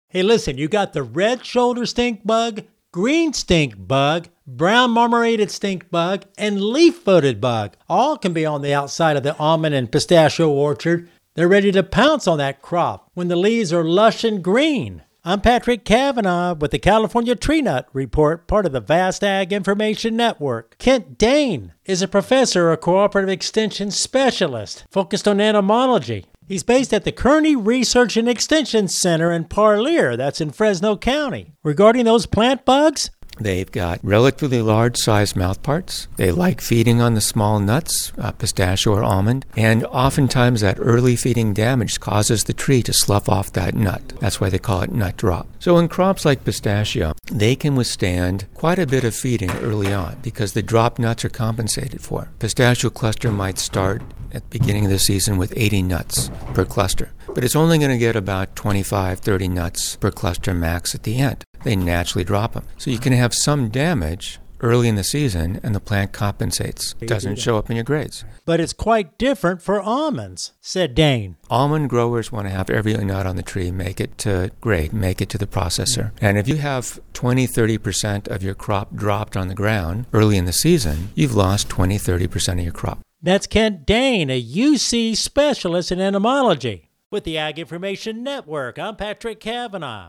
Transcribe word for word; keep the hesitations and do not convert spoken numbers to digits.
Hey, listen, you got the red shoulder stink bug, green stink bug, brown marmorated stink bug, and leaf-footed bug. All can be on the outside of the almond and pistachio orchard. They're ready to pounce on that crop when the leaves are lush and green. I'm Patrick Cavanaugh with the California Tree Nut Report, part of the Vast Ag Information Network. Kent Dane is a professor or cooperative extension specialist focused on entomology. He's based at the Kearney Research and Extension Center in Parlier, that's in Fresno County. Regarding those plant bugs, they've got relatively large-sized mouthparts. They like feeding on the small nuts, uh, pistachio or almond, and oftentimes that early feeding damage causes the tree to slough off that nut. That's why they call it nut drop. So in crops like pistachio, they can withstand quite a bit of feeding early on because the dropped nuts are compensated for. Pistachio cluster might start at the beginning of the season with eighty nuts per cluster, but it's only going to get about twenty-five, thirty nuts per cluster max at the end. They naturally drop them. So you can have some damage early in the season and the plant compensates. It doesn't show up in your grades. But it's quite different for almonds, said Dane. Almond growers want to have every nut on the tree make it to grade, make it to the processor. And if you have twenty, thirty percent of your crop dropped on the ground early in the season, you've lost twenty, thirty percent of your crop. That's Kent Dane, a U C specialist in entomology. With the Ag Information Network, I'm Patrick Cavanaugh.